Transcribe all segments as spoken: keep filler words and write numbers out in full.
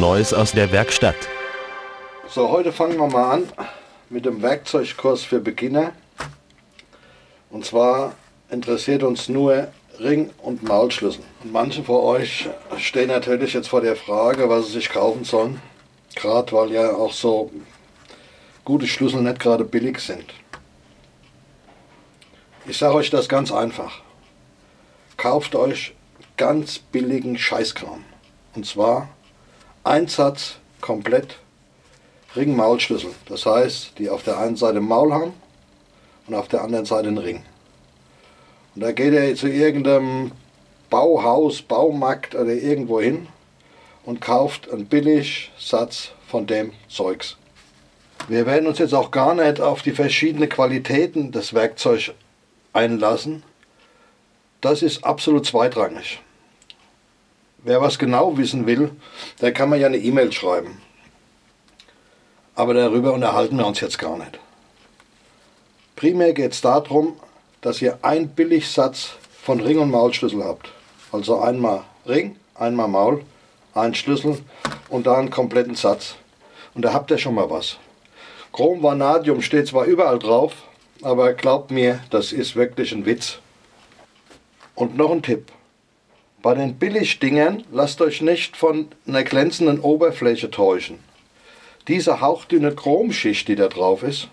Neues aus der Werkstatt. So, heute fangen wir mal an mit dem Werkzeugkurs für Beginner. Und zwar interessiert uns nur Ring- und Maulschlüssel. Und manche von euch stehen natürlich jetzt vor der Frage, was sie sich kaufen sollen. Gerade weil ja auch so gute Schlüssel nicht gerade billig sind. Ich sage euch das ganz einfach. Kauft euch ganz billigen Scheißkram. Und zwar ein Satz komplett Ring-Maulschlüssel. Das heißt, die auf der einen Seite ein Maul haben und auf der anderen Seite einen Ring. Und da geht ihr zu irgendeinem Bauhaus, Baumarkt oder irgendwo hin und kauft einen Billigsatz von dem Zeugs. Wir werden uns jetzt auch gar nicht auf die verschiedenen Qualitäten des Werkzeugs einlassen. Das ist absolut zweitrangig. Wer was genau wissen will, der kann mir ja eine E-Mail schreiben. Aber darüber unterhalten wir uns jetzt gar nicht. Primär geht es darum, dass ihr einen Billigsatz von Ring- und Maulschlüssel habt. Also einmal Ring, einmal Maul, ein Schlüssel und da einen kompletten Satz. Und da habt ihr schon mal was. Chrom Vanadium steht zwar überall drauf, aber glaubt mir, das ist wirklich ein Witz. Und noch ein Tipp. Bei den Billigdingern lasst euch nicht von einer glänzenden Oberfläche täuschen. Diese hauchdünne Chromschicht, die da drauf ist,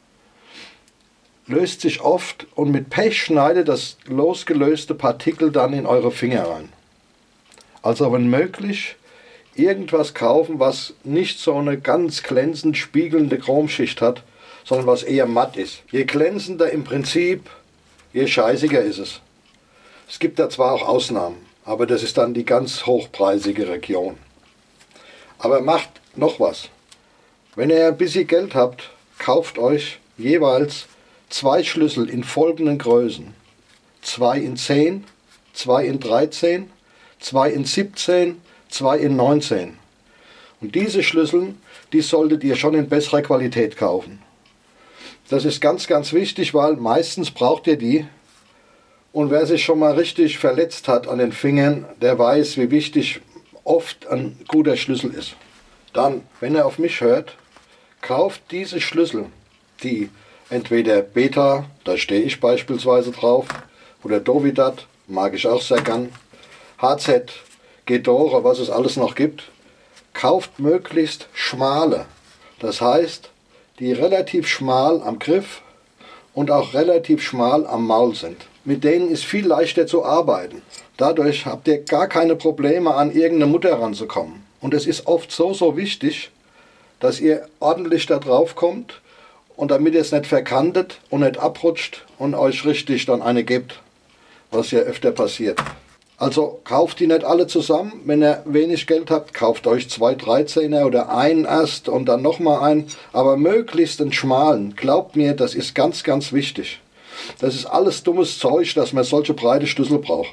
löst sich oft und mit Pech schneidet das losgelöste Partikel dann in eure Finger rein. Also wenn möglich, irgendwas kaufen, was nicht so eine ganz glänzend spiegelnde Chromschicht hat, sondern was eher matt ist. Je glänzender im Prinzip, je scheißiger ist es. Es gibt da zwar auch Ausnahmen, aber das ist dann die ganz hochpreisige Region. Aber macht noch was. Wenn ihr ein bisschen Geld habt, kauft euch jeweils zwei Schlüssel in folgenden Größen. Zwei in zehn, zwei in dreizehn, zwei in siebzehn, zwei in neunzehn. Und diese Schlüssel, die solltet ihr schon in besserer Qualität kaufen. Das ist ganz, ganz wichtig, weil meistens braucht ihr die. Und wer sich schon mal richtig verletzt hat an den Fingern, der weiß, wie wichtig oft ein guter Schlüssel ist. Dann, wenn ihr auf mich hört, kauft diese Schlüssel, die entweder Beta, da stehe ich beispielsweise drauf, oder Dovidat, mag ich auch sehr gern, H Z, Gedore, was es alles noch gibt, kauft möglichst schmale. Das heißt, die relativ schmal am Griff und auch relativ schmal am Maul sind. Mit denen ist viel leichter zu arbeiten. Dadurch habt ihr gar keine Probleme, an irgendeine Mutter ranzukommen. Und es ist oft so, so wichtig, dass ihr ordentlich da drauf kommt und damit ihr es nicht verkantet und nicht abrutscht und euch richtig dann eine gebt, was ja öfter passiert. Also kauft die nicht alle zusammen. Wenn ihr wenig Geld habt, kauft euch zwei dreizehner oder einen erst und dann nochmal einen. Aber möglichst einen schmalen. Glaubt mir, das ist ganz, ganz wichtig. Das ist alles dummes Zeug, dass man solche breite Schlüssel braucht.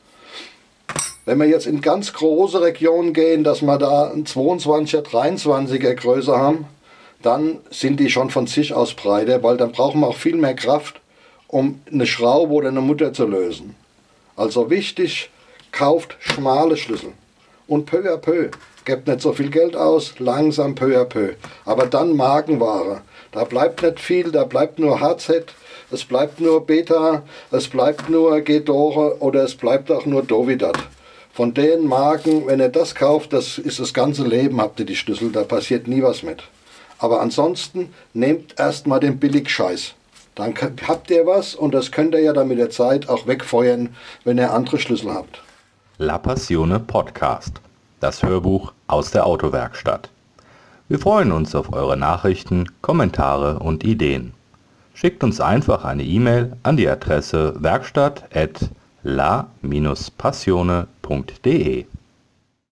Wenn wir jetzt in ganz große Regionen gehen, dass wir da einen zweiundzwanziger, dreiundzwanziger Größe haben, dann sind die schon von sich aus breiter, weil dann brauchen wir auch viel mehr Kraft, um eine Schraube oder eine Mutter zu lösen. Also wichtig, kauft schmale Schlüssel und peu à peu. Gebt nicht so viel Geld aus, langsam peu à peu. Aber dann Markenware. Da bleibt nicht viel, da bleibt nur H Z, es bleibt nur Beta, es bleibt nur Gedore oder es bleibt auch nur Dovidat. Von den Marken, wenn ihr das kauft, das ist das ganze Leben, habt ihr die Schlüssel, da passiert nie was mit. Aber ansonsten nehmt erstmal den Billigscheiß. Dann habt ihr was und das könnt ihr ja dann mit der Zeit auch wegfeuern, wenn ihr andere Schlüssel habt. La Passione Podcast, das Hörbuch aus der Autowerkstatt. Wir freuen uns auf eure Nachrichten, Kommentare und Ideen. Schickt uns einfach eine E-Mail an die Adresse werkstatt at la passione punkt de.